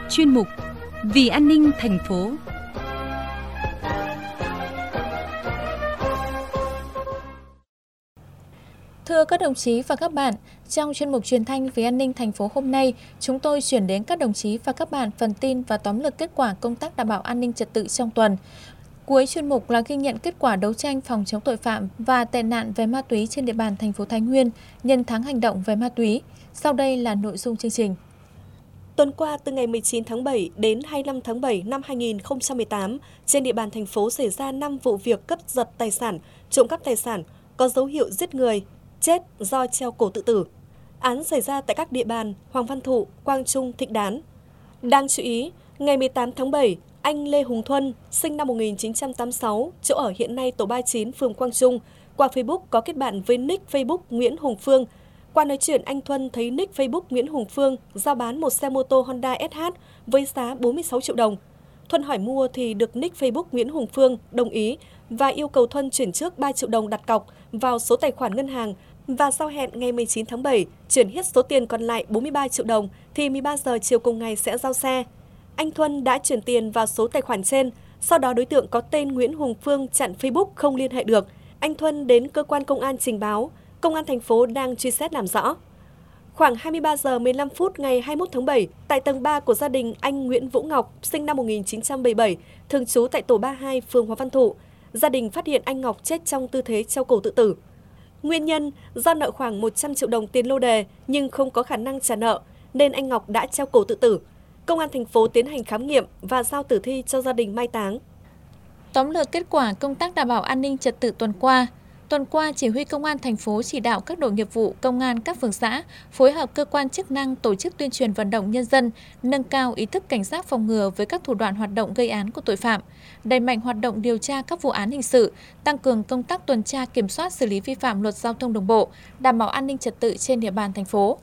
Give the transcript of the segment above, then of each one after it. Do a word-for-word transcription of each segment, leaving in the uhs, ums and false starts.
chuyên mục Vì an ninh thành phố. Thưa các đồng chí và các bạn, trong chuyên mục truyền thanh Vì an ninh thành phố hôm nay, chúng tôi chuyển đến các đồng chí và các bạn phần tin và tóm lược kết quả công tác đảm bảo an ninh trật tự trong tuần. Cuối chuyên mục là ghi nhận kết quả đấu tranh phòng chống tội phạm và tệ nạn về ma túy trên địa bàn thành phố Thái Nguyên nhân tháng hành động về ma túy. Sau đây là nội dung chương trình. Tuần qua, từ ngày mười chín tháng bảy đến hai mươi lăm tháng bảy năm hai nghìn không trăm mười tám, trên địa bàn thành phố xảy ra năm vụ việc cướp giật tài sản, trộm cắp tài sản, có dấu hiệu giết người, chết do treo cổ tự tử. Án xảy ra tại các địa bàn Hoàng Văn Thụ, Quang Trung, Thịnh Đán. Đáng chú ý, ngày mười tám tháng bảy, anh Lê Hùng Thuân, sinh năm một nghìn chín trăm tám mươi sáu, chỗ ở hiện nay tổ ba mươi chín, phường Quang Trung, qua Facebook có kết bạn với nick Facebook Nguyễn Hùng Phương. Qua nói chuyện, anh Thuân thấy nick Facebook Nguyễn Hùng Phương giao bán một xe mô tô Honda ét hát với giá bốn mươi sáu triệu đồng. Thuân hỏi mua thì được nick Facebook Nguyễn Hùng Phương đồng ý và yêu cầu Thuân chuyển trước ba triệu đồng đặt cọc vào số tài khoản ngân hàng và giao hẹn ngày mười chín tháng bảy chuyển hết số tiền còn lại bốn mươi ba triệu đồng thì mười ba giờ chiều cùng ngày sẽ giao xe. Anh Thuân đã chuyển tiền vào số tài khoản trên, sau đó đối tượng có tên Nguyễn Hùng Phương chặn Facebook không liên hệ được. Anh Thuân đến cơ quan công an trình báo, công an thành phố đang truy xét làm rõ. Khoảng hai mươi ba giờ mười lăm phút ngày hai mươi mốt tháng bảy, tại tầng ba của gia đình anh Nguyễn Vũ Ngọc, sinh năm một nghìn chín trăm bảy mươi bảy, thường trú tại tổ ba mươi hai, phường Hoàng Văn Thụ, gia đình phát hiện anh Ngọc chết trong tư thế treo cổ tự tử. Nguyên nhân do nợ khoảng một trăm triệu đồng tiền lô đề nhưng không có khả năng trả nợ nên anh Ngọc đã treo cổ tự tử. Công an thành phố tiến hành khám nghiệm và giao tử thi cho gia đình mai táng. Tóm lược kết quả công tác đảm bảo an ninh trật tự tuần qua. Tuần qua, Chỉ huy Công an thành phố chỉ đạo các đội nghiệp vụ, công an các phường xã phối hợp cơ quan chức năng tổ chức tuyên truyền vận động nhân dân, nâng cao ý thức cảnh giác phòng ngừa với các thủ đoạn hoạt động gây án của tội phạm, đẩy mạnh hoạt động điều tra các vụ án hình sự, tăng cường công tác tuần tra kiểm soát xử lý vi phạm luật giao thông đường bộ, đảm bảo an ninh trật tự trên địa bàn thành phố.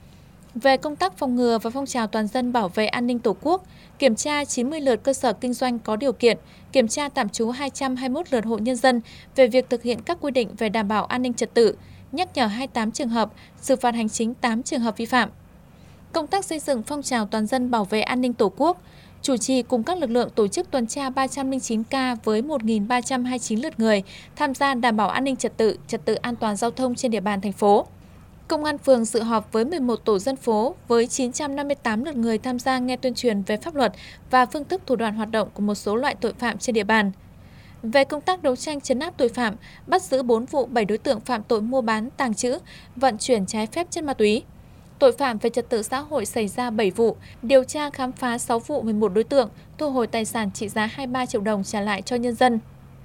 Về công tác phòng ngừa và phong trào toàn dân bảo vệ an ninh Tổ quốc, kiểm tra chín mươi lượt cơ sở kinh doanh có điều kiện, kiểm tra tạm trú hai trăm hai mươi mốt lượt hộ nhân dân về việc thực hiện các quy định về đảm bảo an ninh trật tự, nhắc nhở hai mươi tám trường hợp, xử phạt hành chính tám trường hợp vi phạm. Công tác xây dựng phong trào toàn dân bảo vệ an ninh Tổ quốc, chủ trì cùng các lực lượng tổ chức tuần tra ba trăm lẻ chín ca với một nghìn ba trăm hai mươi chín lượt người tham gia đảm bảo an ninh trật tự, trật tự an toàn giao thông trên địa bàn thành phố. Công an phường dự họp với mười một tổ dân phố với chín trăm năm mươi tám lượt người tham gia nghe tuyên truyền về pháp luật và phương thức thủ đoạn hoạt động của một số loại tội phạm trên địa bàn. Về công tác đấu tranh trấn áp tội phạm, bắt giữ bốn vụ bảy đối tượng phạm tội mua bán, tàng trữ, vận chuyển trái phép chất ma túy. Tội phạm về trật tự xã hội xảy ra bảy vụ, điều tra khám phá sáu vụ mười một đối tượng, thu hồi tài sản trị giá hai mươi ba triệu đồng trả lại cho nhân dân.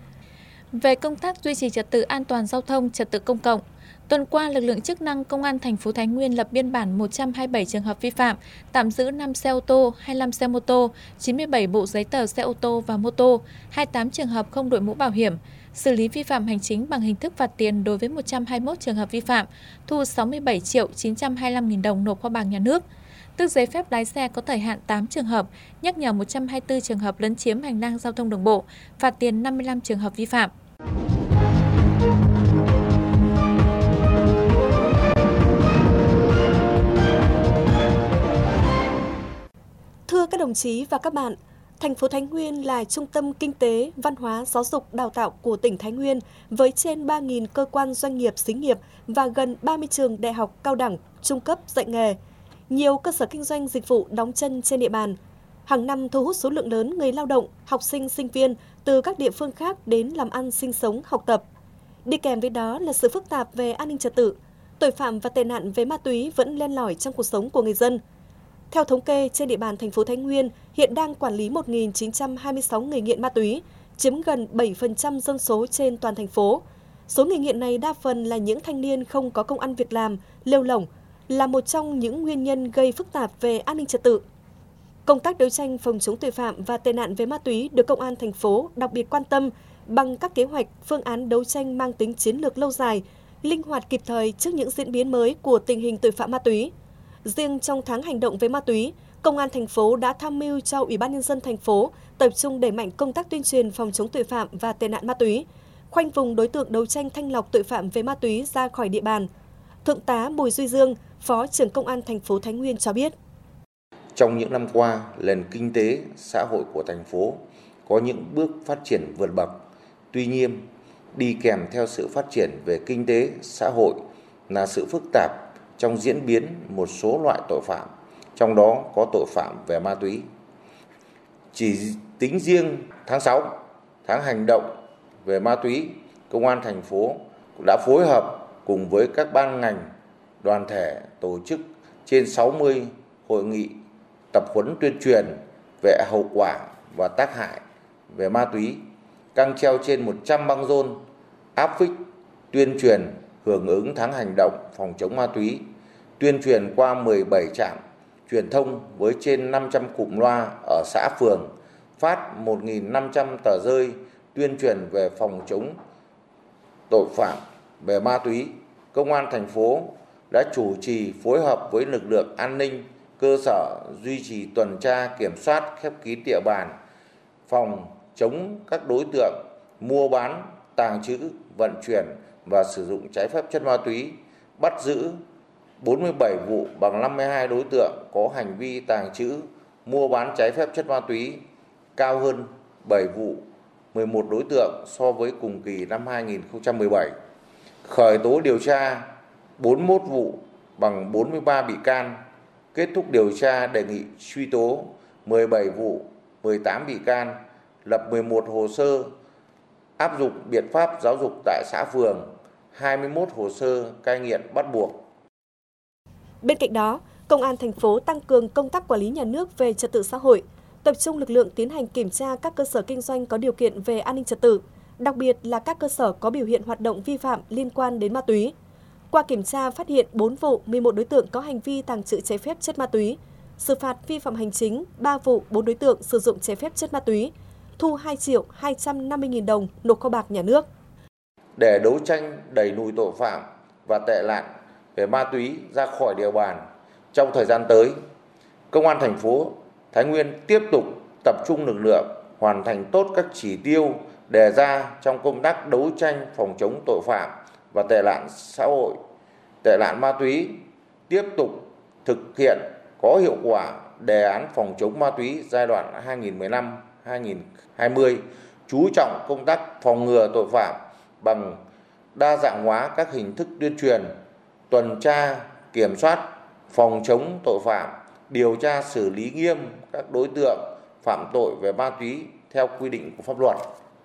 Về công tác duy trì trật tự an toàn giao thông, trật tự công cộng, tuần qua, lực lượng chức năng Công an thành phố Thái Nguyên lập biên bản một trăm hai mươi bảy trường hợp vi phạm, tạm giữ năm xe ô tô, hai mươi lăm xe mô tô, chín mươi bảy bộ giấy tờ xe ô tô và mô tô, hai mươi tám trường hợp không đội mũ bảo hiểm, xử lý vi phạm hành chính bằng hình thức phạt tiền đối với một trăm hai mươi mốt trường hợp vi phạm, thu sáu mươi bảy triệu chín trăm hai mươi lăm nghìn đồng nộp kho bạc nhà nước. Tước giấy phép lái xe có thời hạn tám trường hợp, nhắc nhở một trăm hai mươi tư trường hợp lấn chiếm hành lang giao thông đường bộ, phạt tiền năm mươi lăm trường hợp vi phạm. Thưa các đồng chí và các bạn, thành phố Thái Nguyên là trung tâm kinh tế, văn hóa, giáo dục, đào tạo của tỉnh Thái Nguyên với trên ba nghìn cơ quan doanh nghiệp, xí nghiệp và gần ba mươi trường đại học cao đẳng, trung cấp dạy nghề. Nhiều cơ sở kinh doanh dịch vụ đóng chân trên địa bàn. Hàng năm thu hút số lượng lớn người lao động, học sinh, sinh viên từ các địa phương khác đến làm ăn, sinh sống, học tập. Đi kèm với đó là sự phức tạp về an ninh trật tự, tội phạm và tệ nạn về ma túy vẫn len lỏi trong cuộc sống của người dân. Theo thống kê, trên địa bàn thành phố Thái Nguyên hiện đang quản lý một nghìn chín trăm hai mươi sáu người nghiện ma túy, chiếm gần bảy phần trăm dân số trên toàn thành phố. Số người nghiện này đa phần là những thanh niên không có công ăn việc làm, lêu lổng, là một trong những nguyên nhân gây phức tạp về an ninh trật tự. Công tác đấu tranh phòng chống tội phạm và tệ nạn về ma túy được Công an thành phố đặc biệt quan tâm bằng các kế hoạch, phương án đấu tranh mang tính chiến lược lâu dài, linh hoạt kịp thời trước những diễn biến mới của tình hình tội phạm ma túy. Riêng trong tháng hành động với ma túy, Công an thành phố đã tham mưu cho Ủy ban Nhân dân thành phố tập trung đẩy mạnh công tác tuyên truyền phòng chống tội phạm và tệ nạn ma túy, khoanh vùng đối tượng đấu tranh thanh lọc tội phạm về ma túy ra khỏi địa bàn. Thượng tá Bùi Duy Dương, Phó trưởng Công an thành phố Thái Nguyên cho biết. Trong những năm qua, nền kinh tế xã hội của thành phố có những bước phát triển vượt bậc. Tuy nhiên, đi kèm theo sự phát triển về kinh tế xã hội là sự phức tạp trong diễn biến một số loại tội phạm, trong đó có tội phạm về ma túy. Chỉ tính riêng tháng sáu, tháng hành động về ma túy, Công an thành phố đã phối hợp cùng với các ban ngành, đoàn thể tổ chức trên sáu mươi hội nghị tập huấn tuyên truyền về hậu quả và tác hại về ma túy, căng treo trên một trăm băng rôn, áp phích, tuyên truyền hưởng ứng tháng hành động phòng chống ma túy, tuyên truyền qua mười bảy trạm truyền thông với trên năm trăm cụm loa ở xã phường, phát một nghìn năm trăm tờ rơi tuyên truyền về phòng chống tội phạm về ma túy. Công an thành phố đã chủ trì phối hợp với lực lượng an ninh cơ sở duy trì tuần tra kiểm soát khép kín địa bàn, phòng chống các đối tượng mua bán, tàng trữ, vận chuyển và sử dụng trái phép chất ma túy, bắt giữ bốn mươi bảy vụ bằng năm mươi hai đối tượng có hành vi tàng trữ, mua bán trái phép chất ma túy, cao hơn bảy vụ, mười một đối tượng so với cùng kỳ năm hai nghìn không trăm mười bảy. Khởi tố điều tra bốn mươi mốt vụ bằng bốn mươi ba bị can, kết thúc điều tra đề nghị truy tố mười bảy vụ, mười tám bị can, lập mười một hồ sơ áp dụng biện pháp giáo dục tại xã phường, hai mươi mốt hồ sơ cai nghiện bắt buộc. Bên cạnh đó, Công an thành phố tăng cường công tác quản lý nhà nước về trật tự xã hội, tập trung lực lượng tiến hành kiểm tra các cơ sở kinh doanh có điều kiện về an ninh trật tự, đặc biệt là các cơ sở có biểu hiện hoạt động vi phạm liên quan đến ma túy. Qua kiểm tra phát hiện bốn vụ, mười một đối tượng có hành vi tàng trữ trái phép chất ma túy, xử phạt vi phạm hành chính ba vụ, bốn đối tượng sử dụng trái phép chất ma túy, thu hai triệu hai trăm năm mươi nghìn đồng nộp kho bạc nhà nước. Để đấu tranh đẩy lùi tội phạm và tệ nạn về ma túy ra khỏi địa bàn, trong thời gian tới, Công an thành phố Thái Nguyên tiếp tục tập trung lực lượng hoàn thành tốt các chỉ tiêu đề ra trong công tác đấu tranh phòng chống tội phạm và tệ nạn xã hội, tệ nạn ma túy, tiếp tục thực hiện có hiệu quả đề án phòng chống ma túy giai đoạn hai nghìn không trăm mười lăm đến hai nghìn không trăm hai mươi, chú trọng công tác phòng ngừa tội phạm bằng đa dạng hóa các hình thức tuyên truyền, tuần tra, kiểm soát, phòng chống tội phạm, điều tra xử lý nghiêm các đối tượng phạm tội về ma túy theo quy định của pháp luật.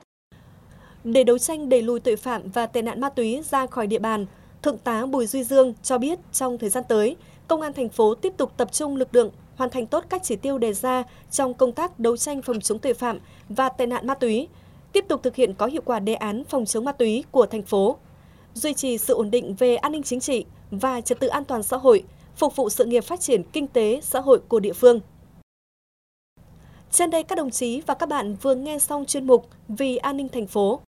Để đấu tranh đẩy lùi tội phạm và tệ nạn ma túy ra khỏi địa bàn, Thượng tá Bùi Duy Dương cho biết trong thời gian tới, Công an thành phố tiếp tục tập trung lực lượng hoàn thành tốt các chỉ tiêu đề ra trong công tác đấu tranh phòng chống tội phạm và tệ nạn ma túy, tiếp tục thực hiện có hiệu quả đề án phòng chống ma túy của thành phố, duy trì sự ổn định về an ninh chính trị và trật tự an toàn xã hội, phục vụ sự nghiệp phát triển kinh tế xã hội của địa phương. Trên đây các đồng chí và các bạn vừa nghe xong chuyên mục Vì an ninh thành phố.